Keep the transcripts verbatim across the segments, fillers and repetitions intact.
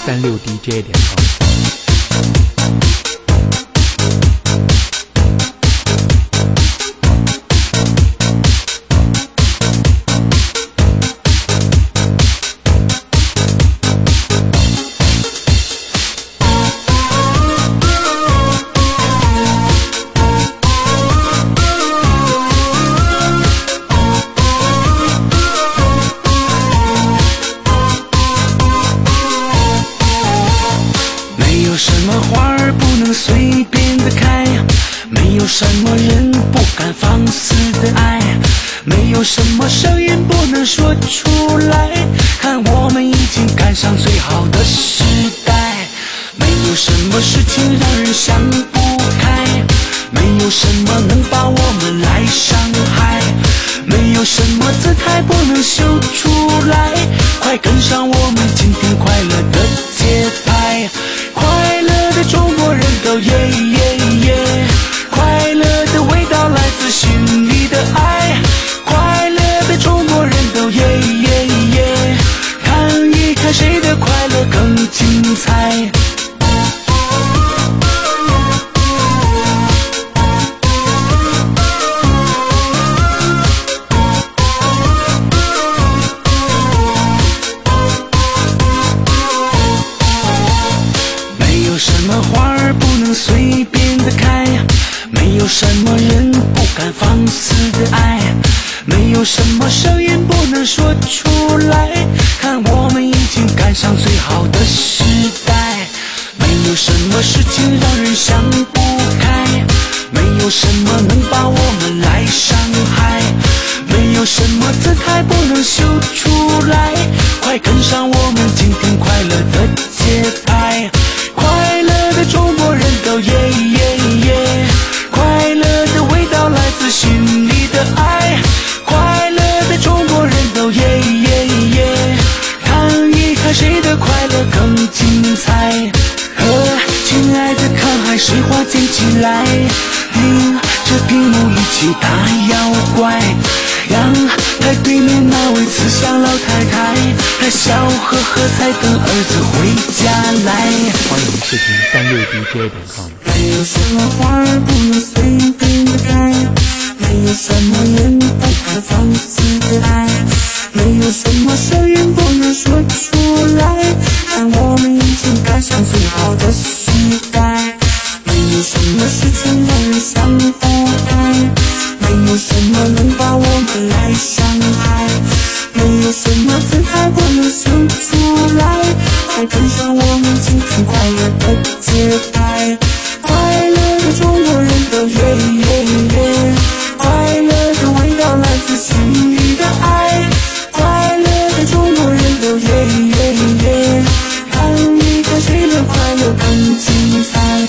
三六 D J 点 com。 随便的开，没有什么人不敢放肆的爱，没有什么声音不能说出来，看我们已经赶上最好的时代，没有什么事情让人想不开，没有什么能把我们来伤害，没有什么姿态不能秀出来，快跟上我们今天快乐的节拍，快乐的中国人都耶耶耶，快乐的味道来自心里的爱，快乐的中国人都耶耶耶，看一看谁的快乐更精彩。什么花儿不能随便的开，没有什么人不敢放肆的爱，没有什么声音不能说出来，看我们已经赶上最好的时代，没有什么事情让人想不开，没有什么能把我们来伤害，没有什么姿态不能秀出来，快跟上我们今天快乐的节拍，快乐的中国人都耶耶耶，快乐的味道来自心里的爱，快乐的中国人都耶耶耶，看一看谁的快乐更精彩。和亲爱的看海水花溅起来，听着屏幕一起打妖怪，阳台对面那位慈祥老太太，她笑呵呵才等儿子回家来。 欢迎视频三六 D J 点 com。 没有什么花儿不能随便的开，没有什么人不敢放肆的爱，没有什么声音不能说出来，但我们已经赶上最好的时代，没有什么事情让人想不开，没有什么能把我们来伤害，没有什么姿态不能秀出来，快跟上我们今天快乐的节拍，快乐的中国人都耶耶耶，快乐的味道来自心里的爱，快乐的中国人都耶耶耶，看一看谁的快乐更精彩。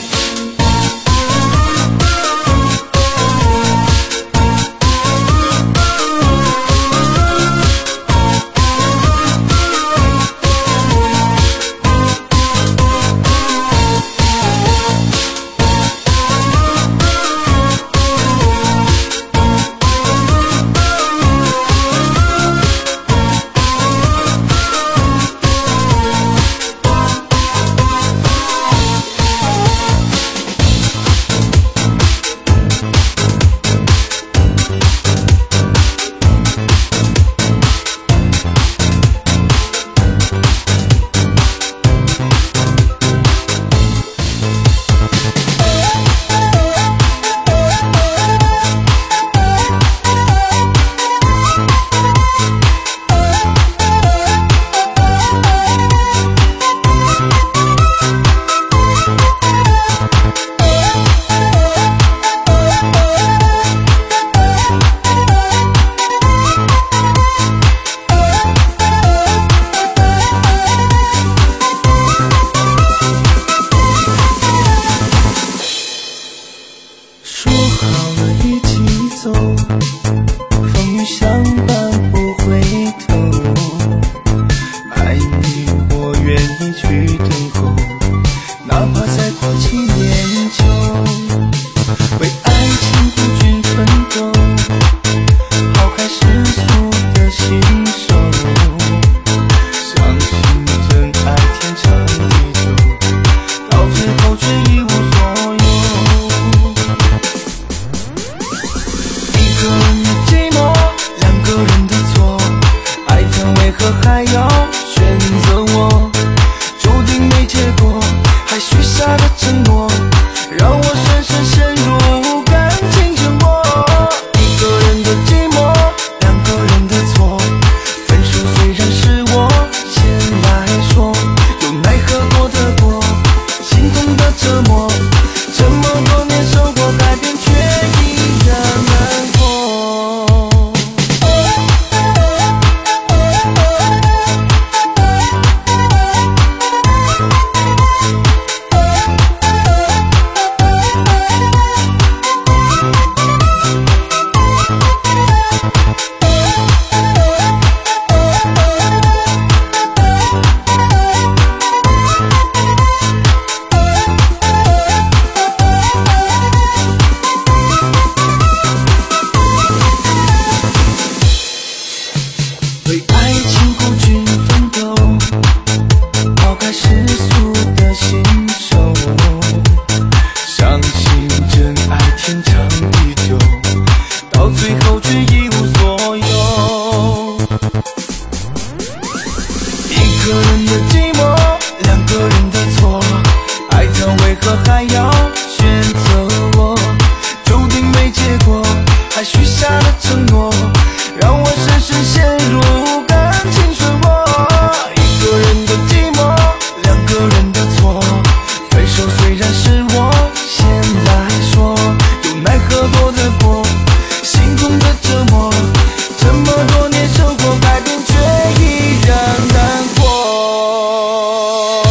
相信真爱天长地折磨，这么多年生活改变，却依然难过。为爱情孤军奋斗，抛开世俗的信手，相信真爱天长地久，到最后却一无所有。一个人的寂寞，两个人的错，爱他为何还要选择我？注定没结果，还许下了承诺，让我深深陷入感情漩涡。一个人的寂寞，两个人的错，分手虽然是我先来说，有奈何躲得过心中的折磨，这么多年生活改变，却依然难过。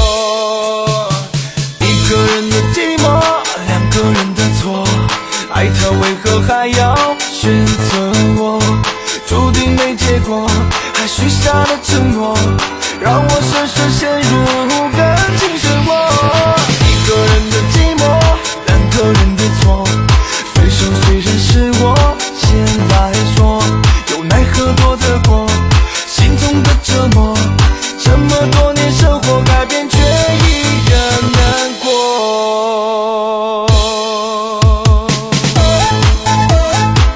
一个人的寂寞，两个人的错，爱他为何还要选择我？注定没结果，还许下了承诺，让我深深陷入感情漩涡。一个人的寂寞，两个人的错，分手虽然是我先来说，有奈何躲得过心中的折磨，这么多年生活改变，却依然难过。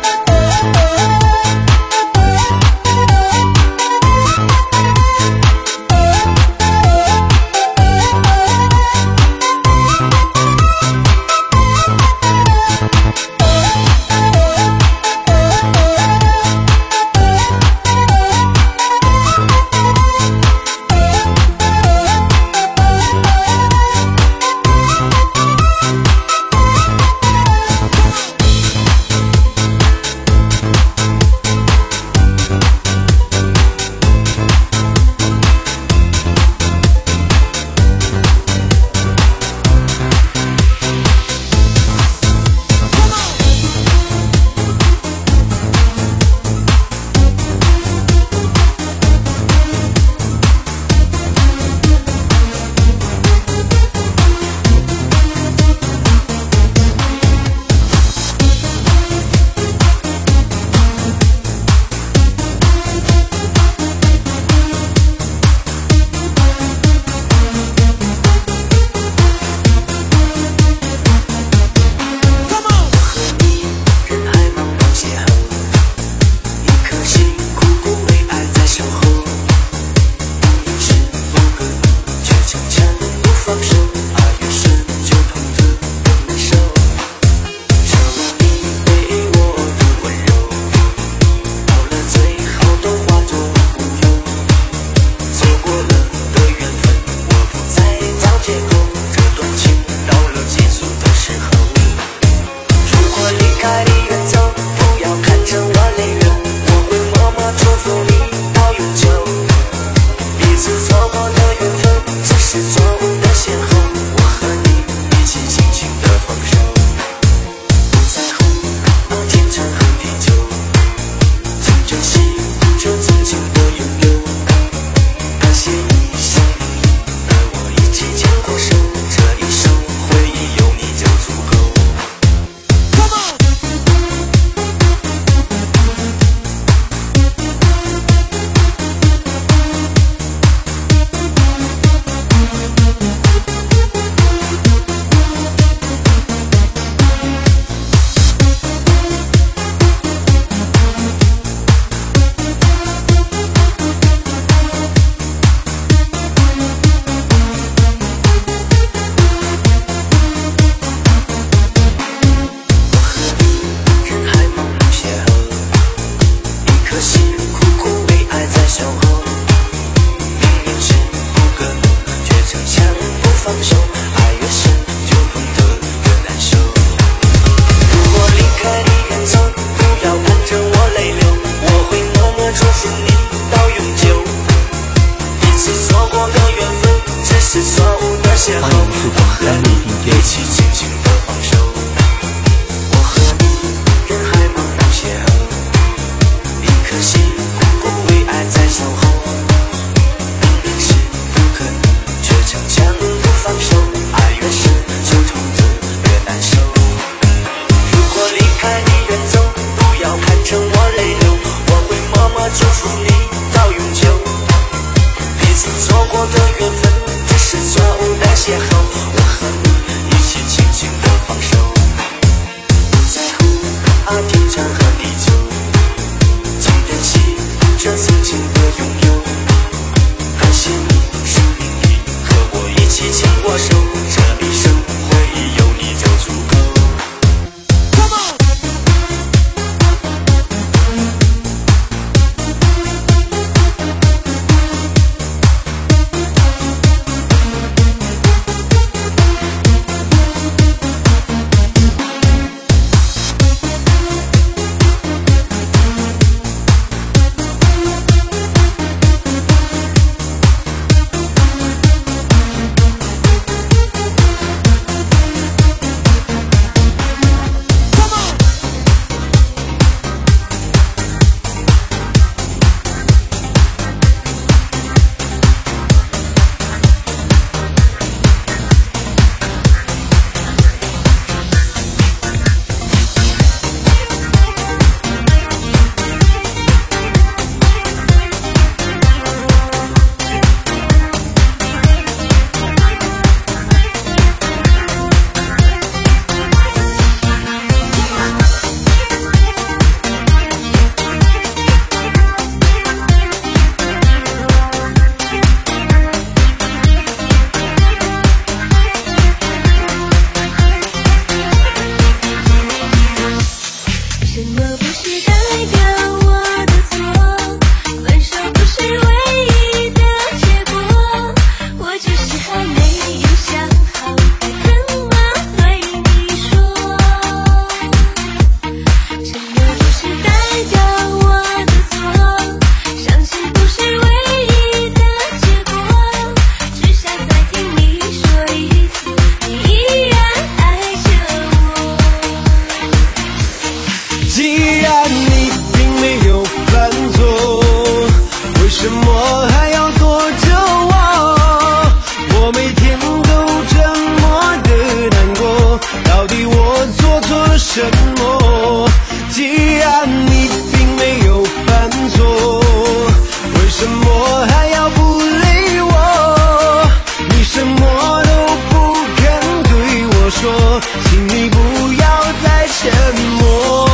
什么？既然你并没有犯错，为什么还要不理我？你什么都不肯对我说，请你不要再沉默。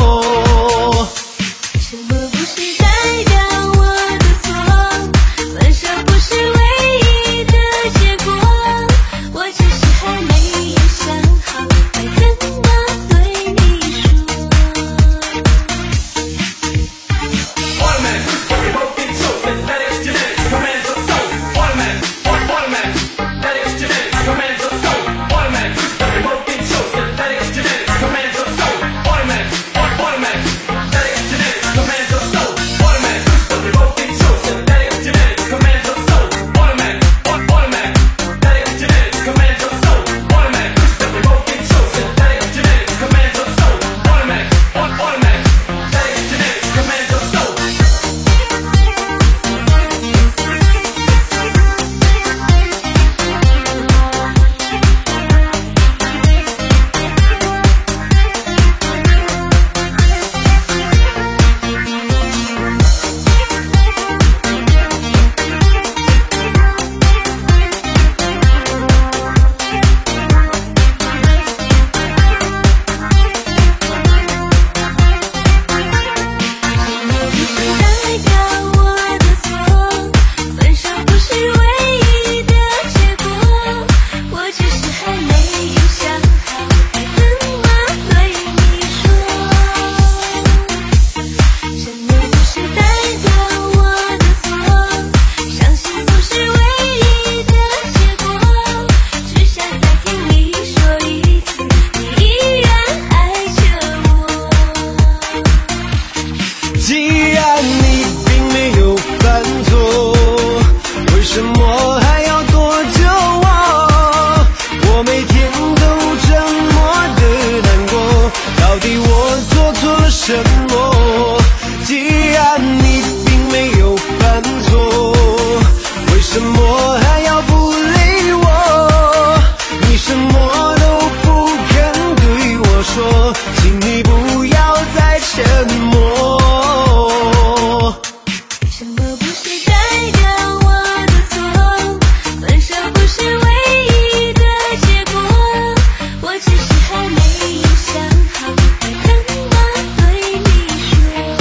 沉默不是代表我的错，分手不是唯一的结果，我只是还没有想好该怎么对你说。 什么？既然你并没有犯错，为什么还要不理我？你什么都不肯对我说，请你不要再沉默。 沉默不是代表我的错，分手不是唯一的结果，我只是还没有想好该怎么对你说。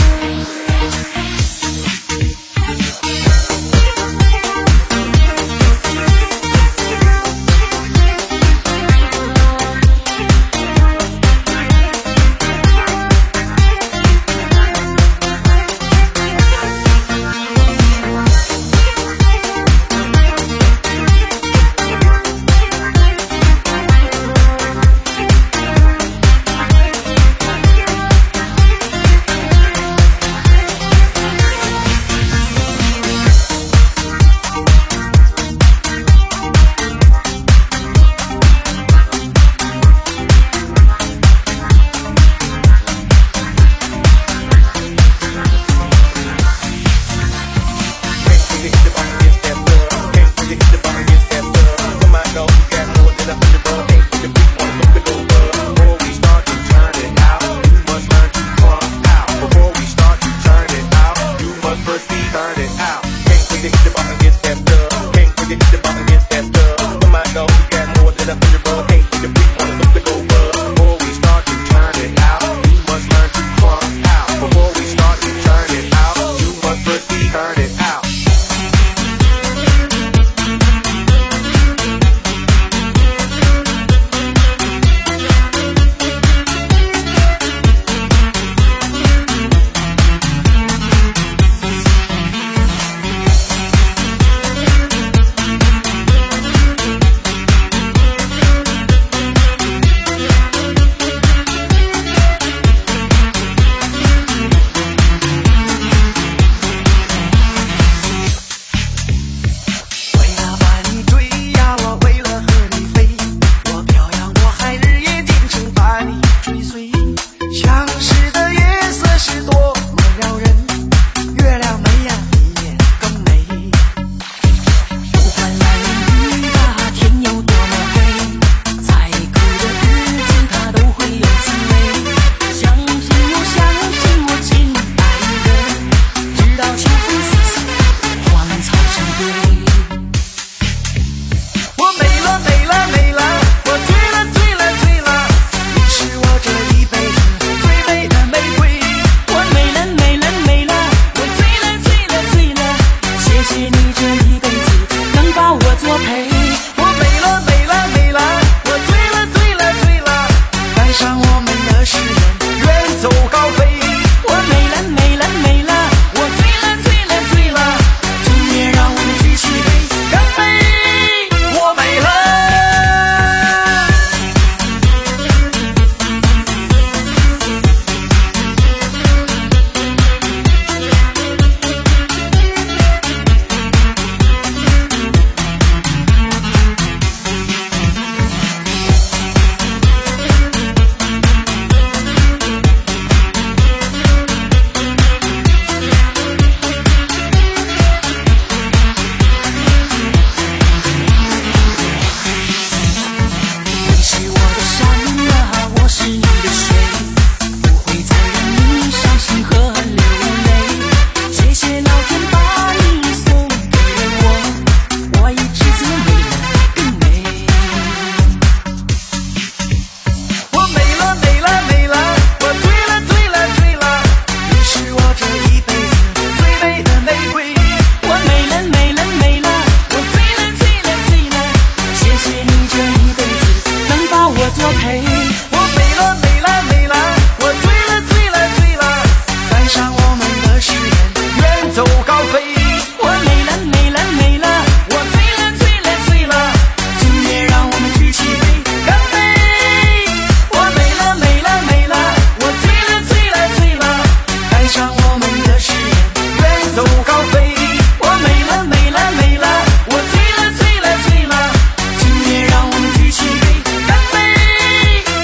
作陪。我美了美了美了，我醉了醉了醉了，赶上我们的誓言，远走高飞。我美了美了美了，我醉了醉了醉了，今夜让我们举起杯干杯。我美了美了美了，我醉了醉了醉了，赶上我们的誓言，远走高飞。我美了美了美了，我醉了醉了醉了，今夜让我们举起杯干杯。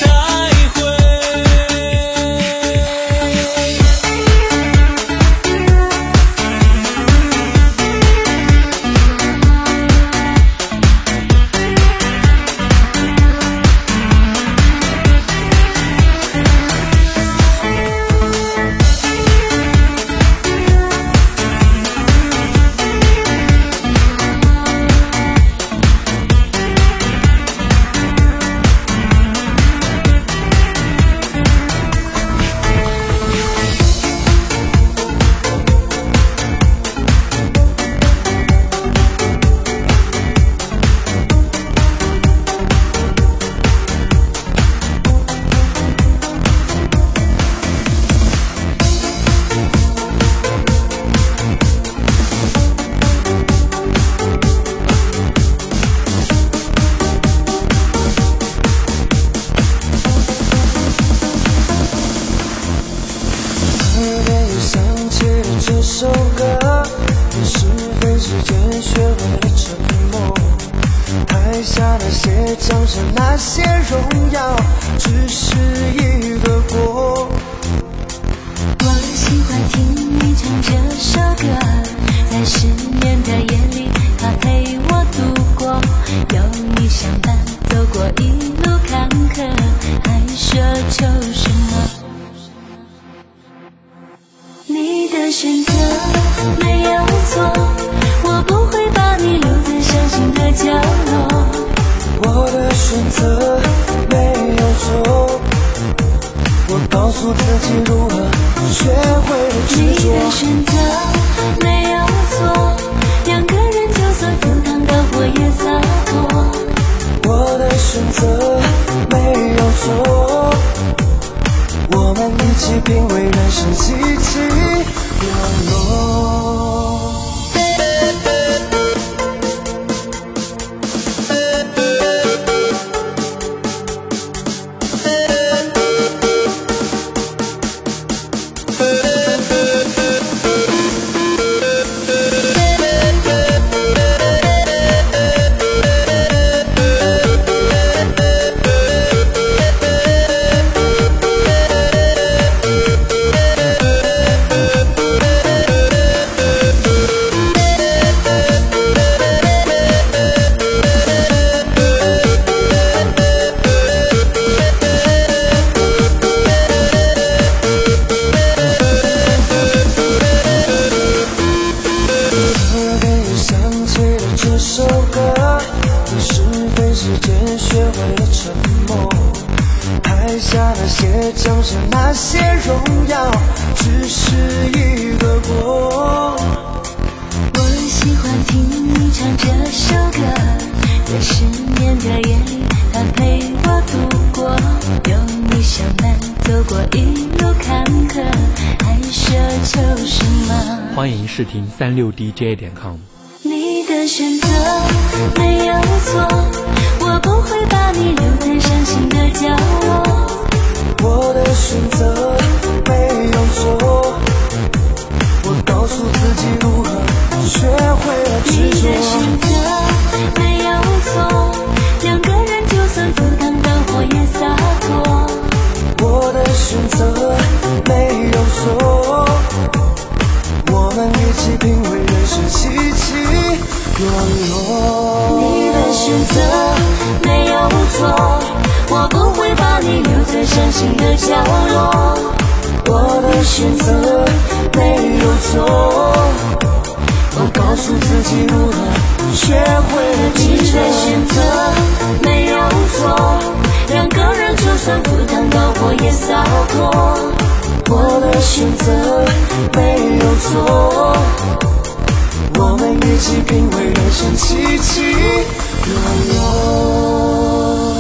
再会。 这首歌，也是非时间学会了沉默。台下那些掌声，那些荣耀，只是一个过。 我喜欢听你唱这首歌，在失眠的夜里，它陪我度过。有你相伴，走过一路坎坷，还奢求什么？你的选择没有错，我不会把你留在伤心的角落。 我的选择没有错，我告诉自己如何学会了执着。 你的选择没有错，两个人就算赴汤蹈火也洒脱。 我的选择没有错，我们一起品味人生起起落落。那些掌声，那些荣耀，只是一个过。 我喜欢听你唱这首歌，在失眠的夜里，它陪我度过。有你相伴，走过一路坎坷，还奢求什么？ 欢迎试听三六 D J 点 com。 你的选择没有错，我不会把你留在伤心的角落。 我的选择没有错，我告诉自己如何学会了执着。 你的选择没有错，两个人就算赴汤蹈火也洒脱。 我的选择没有错，我们一起品味人生起起落落。 你的选择没有错，我不会把你留在伤心的角落。 我的选择没有错，我告诉自己如何学会了你执着。 的选择没有错，两个人就算赴汤蹈火也洒脱。 我的选择没有错，我们一起品味人生起起落落。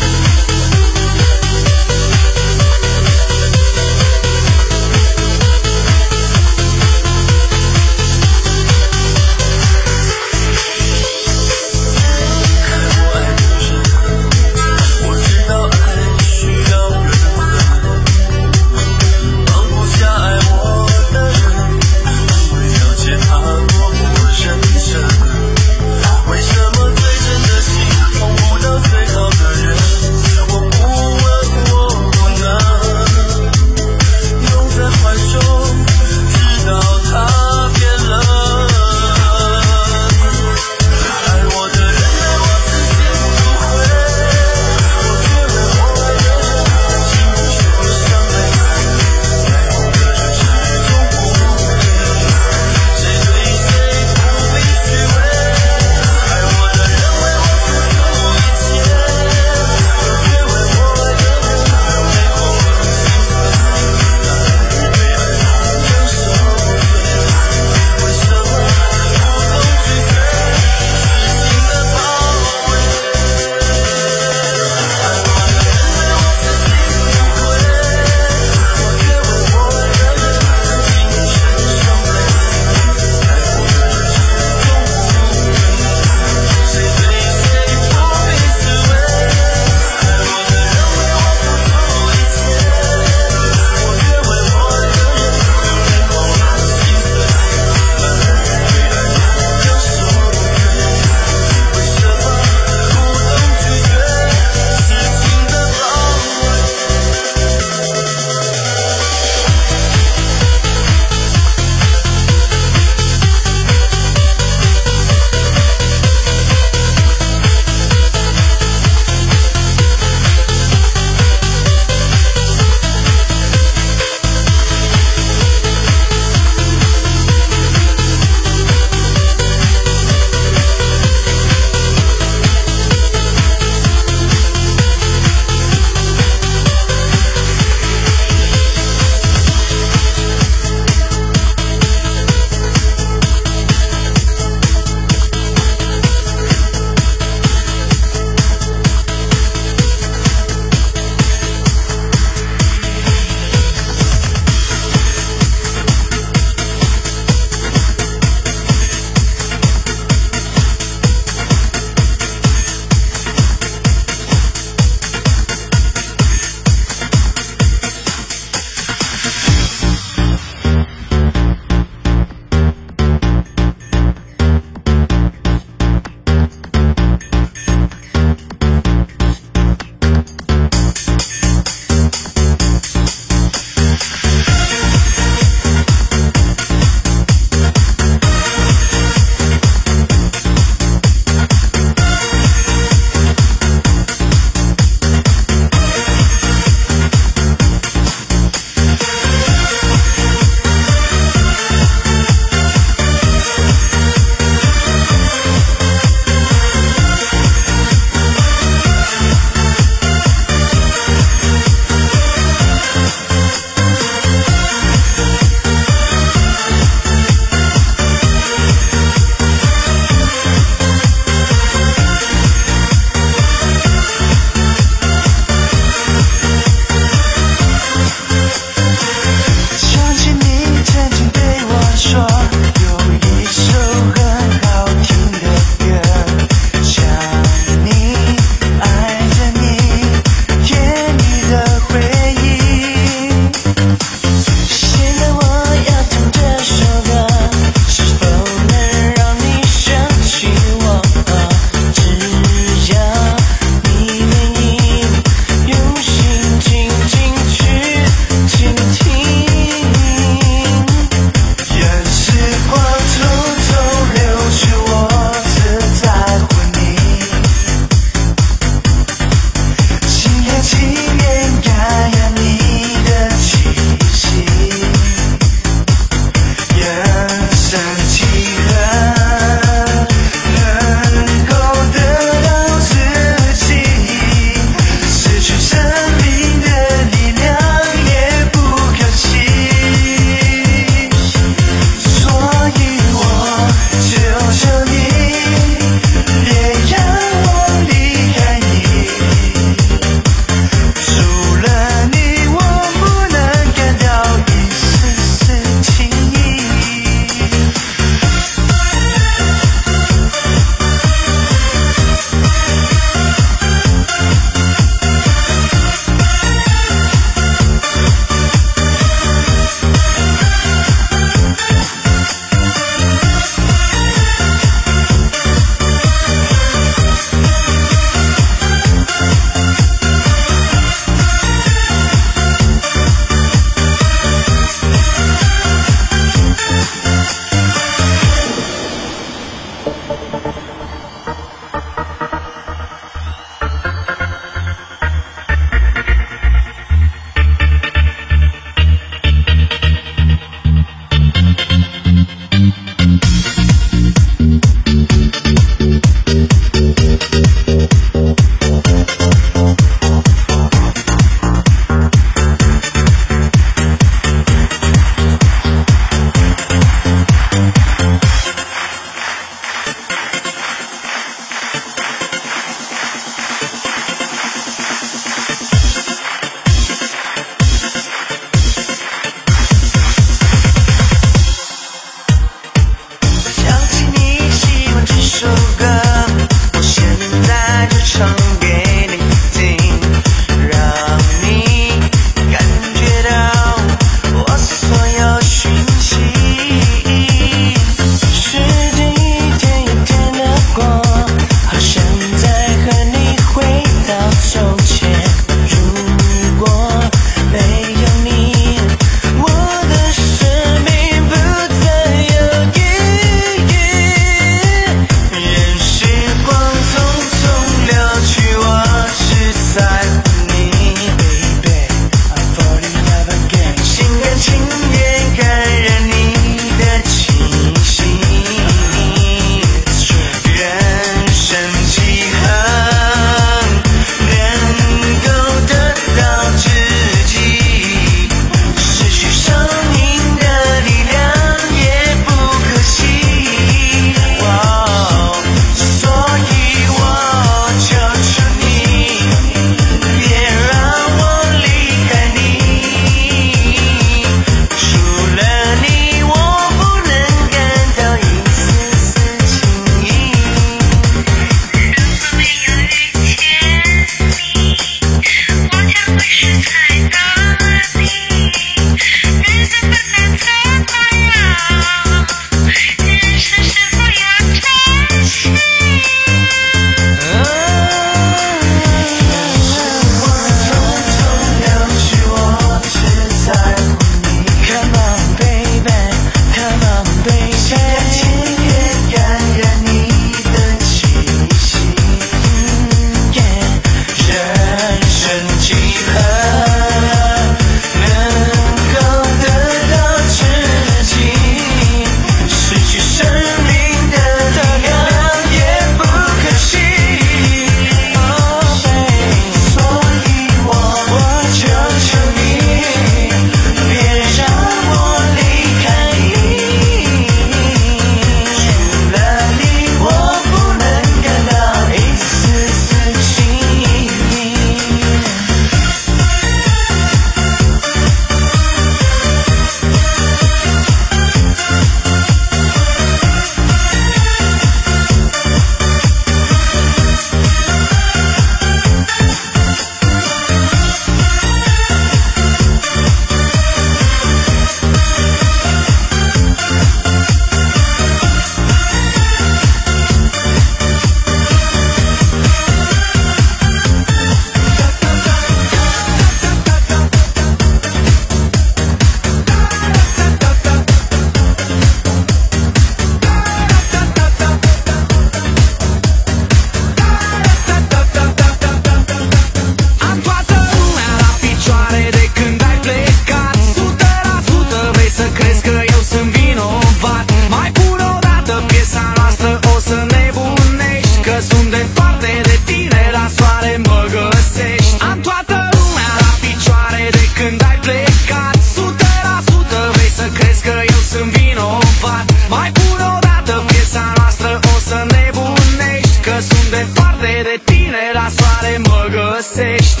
găsești.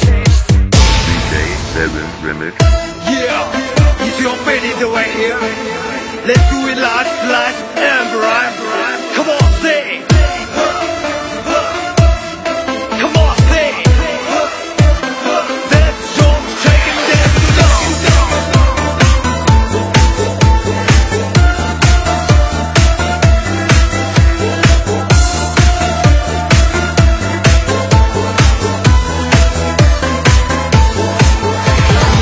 D J seven Remix. Yeah, is your Benny the way here? Let's do it live, live and right. Come on, sing. Come on, sing. That's your shaking dance to go.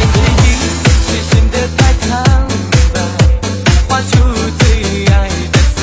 最新的太苍白，画出最爱的色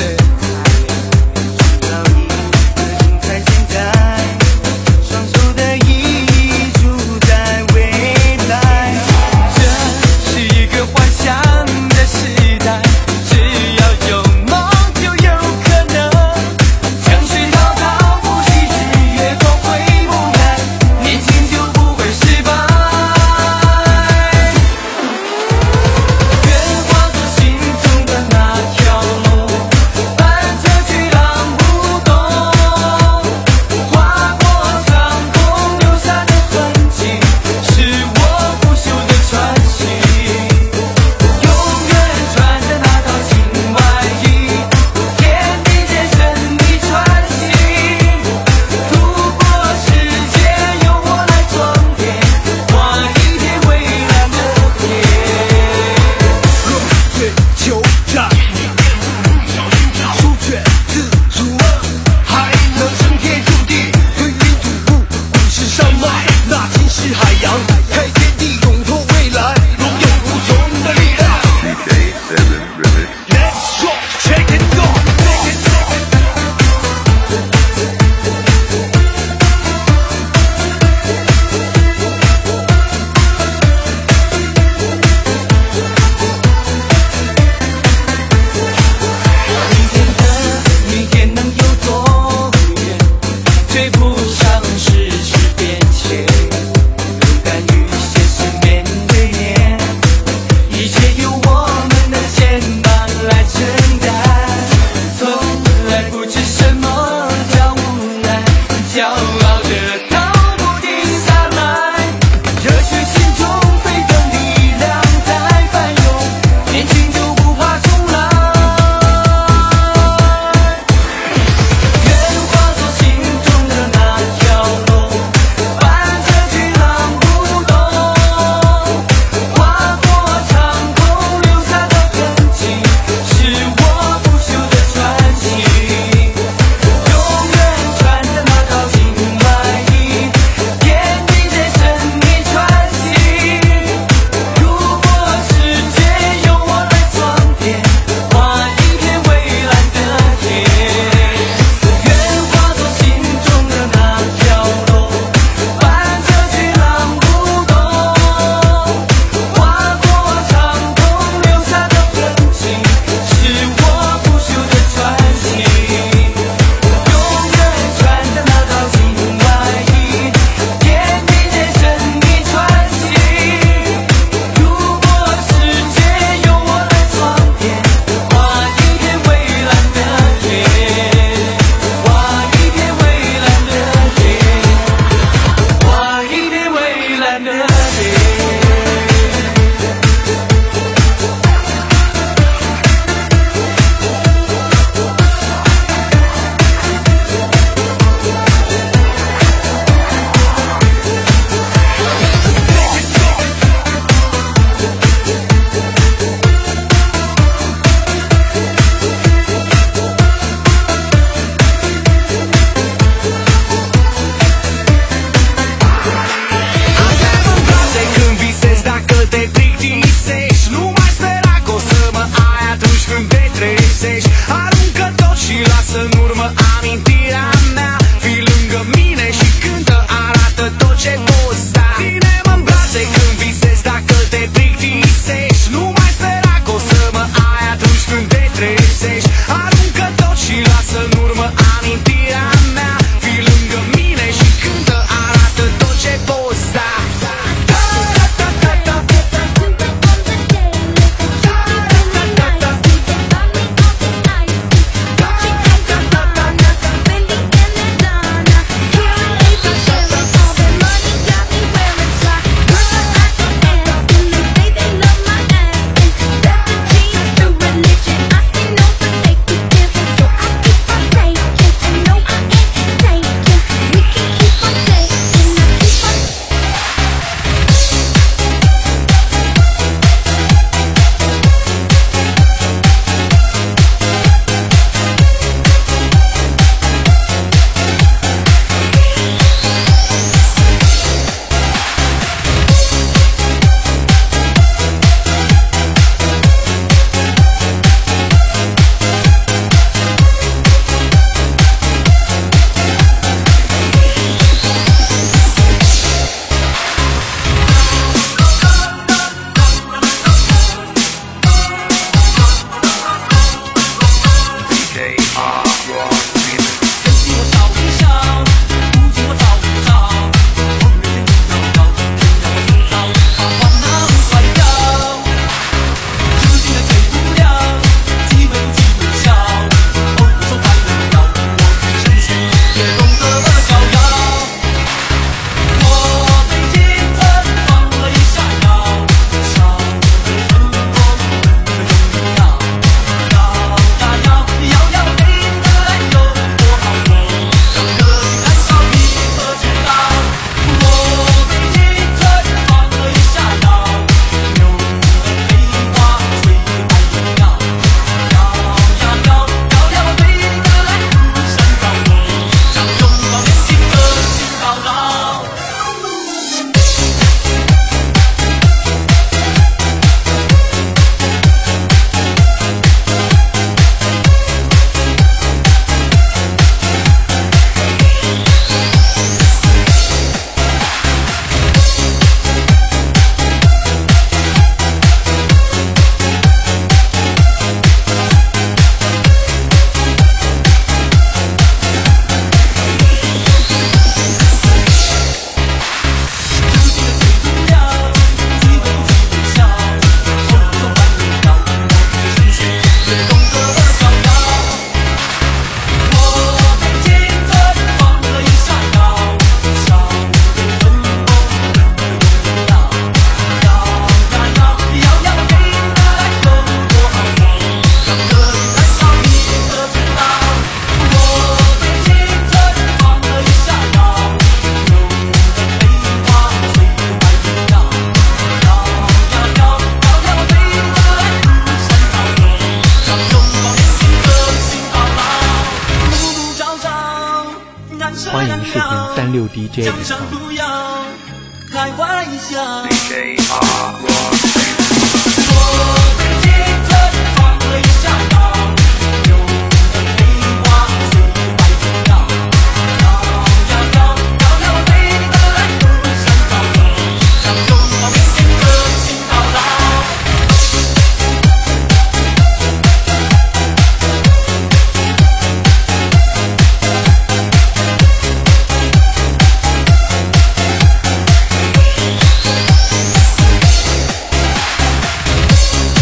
骄傲着逃不停下来，热血心中沸腾，力量在翻涌，年轻就不怕重来。愿化作心中的那条龙，伴着巨浪不动，划过长空留下的痕迹，是我不朽的传奇。永远穿着那套金欢迎视频三六 D J 点 com。 不要开玩笑。 D J R Rock。 我的青春放微笑，有的梨花似白芍药，摇摇摇摇摇对你的爱不想逃走，让拥抱面前热情到老。 我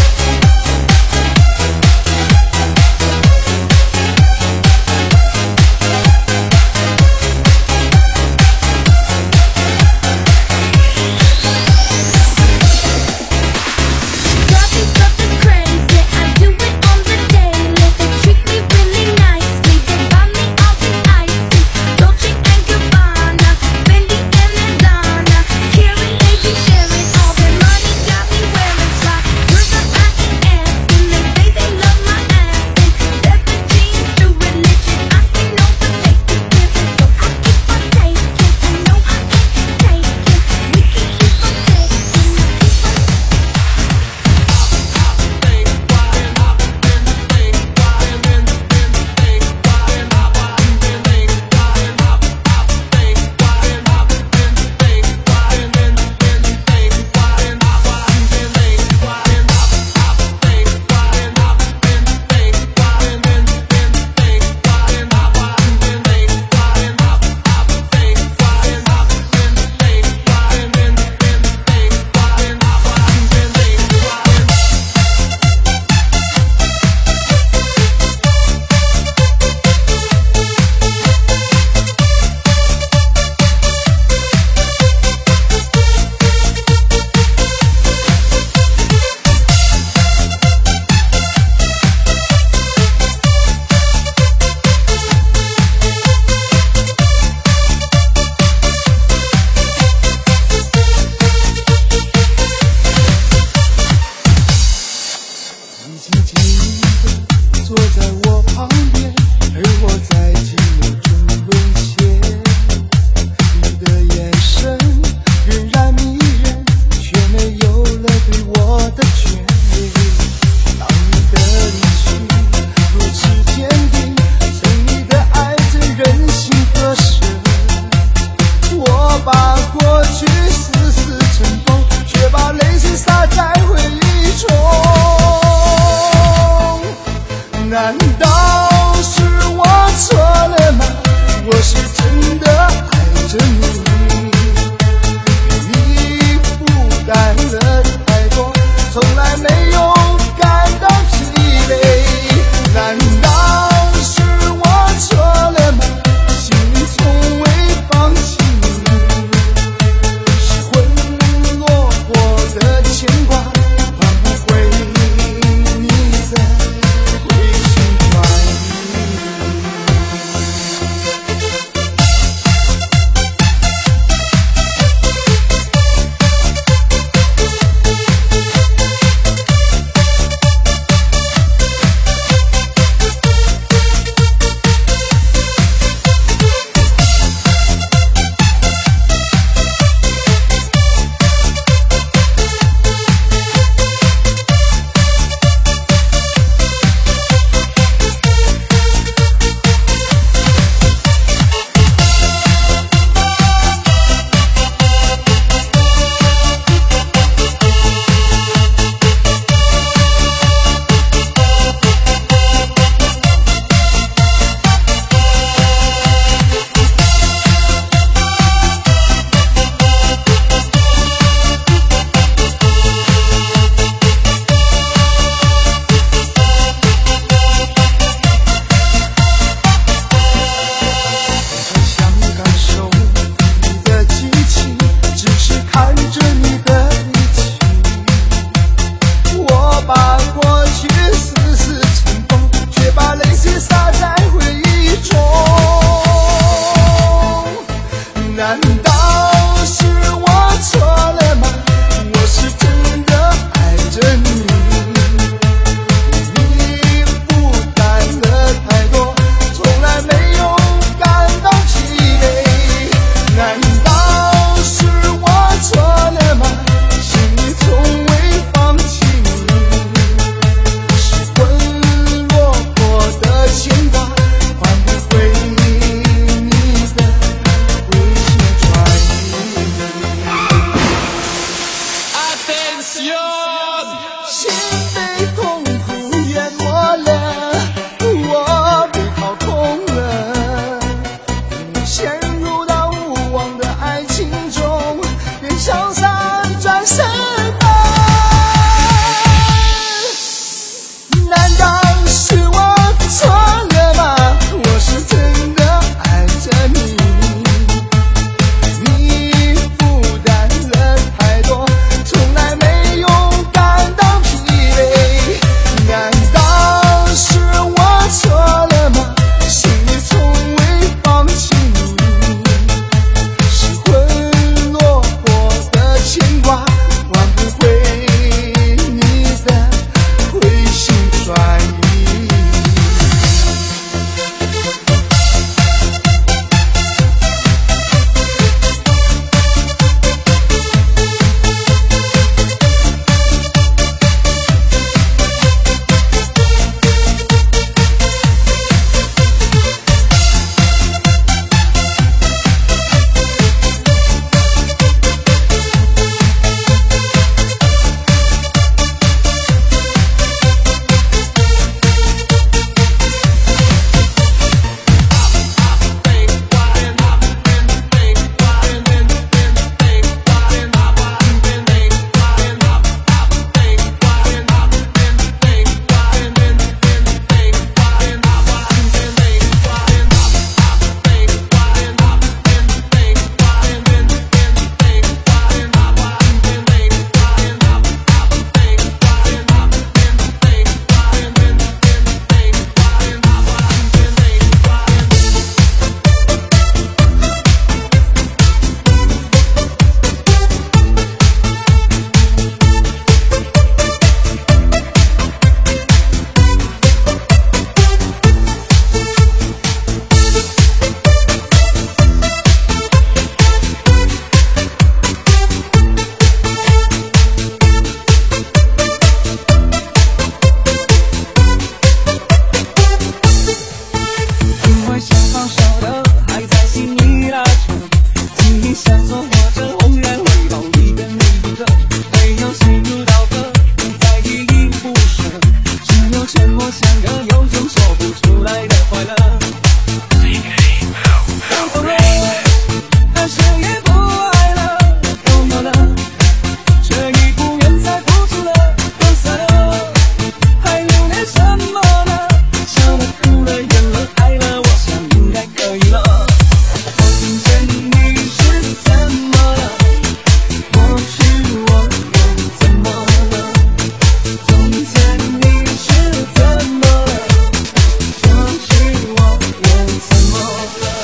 懂了，但是也不爱了，都有了，却已不愿再付出了，都散了，还留恋什么呢？笑了哭了演了爱了，我想应该可以了。从前你是怎么了？过去我又怎么了？从前你是怎么了？过去我又怎么了？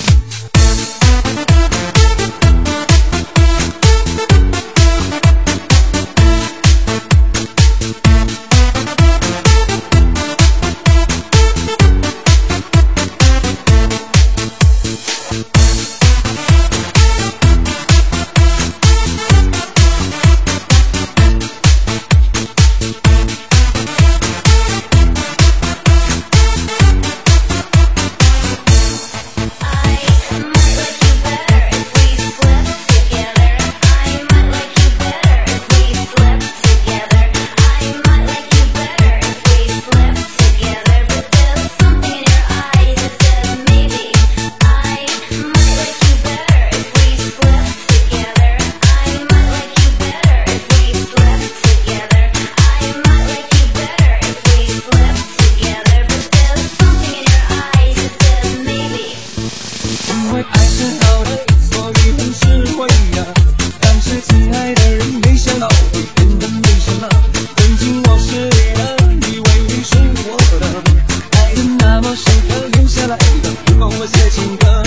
因为爱是好的，所以很吃亏呀。但是亲爱的人，没想到会变得没什么。曾经我是你的，以为你是我的，爱得那么深刻，留下来的不帮我写情歌。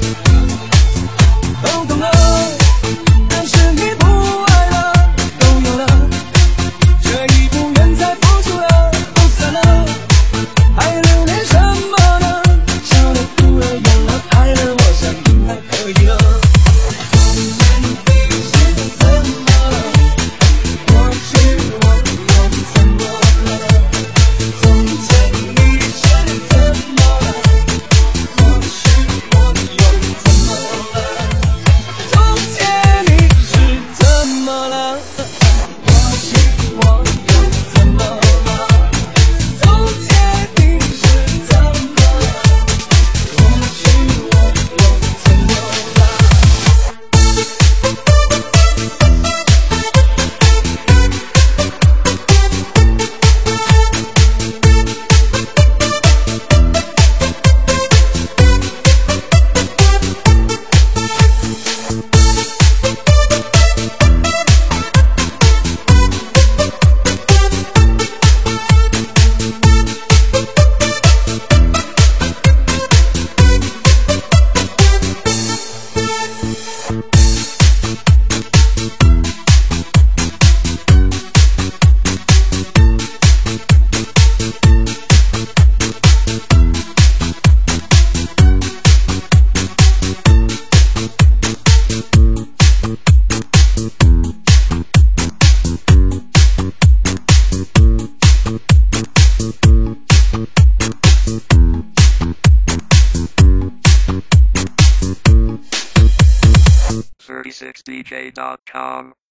都懂了，但是也不爱了，都有了，却已不愿再付出了，都散了，还留恋什么呢？笑了哭了演了爱了，我想应该可以了。从前你是怎么了？过去我又怎么了？从前你是怎么了？过去我又怎么了？从前你是怎么了？过去我又怎么了？从前你是怎么了？过去我又怎么了？ thirty-six D J dot com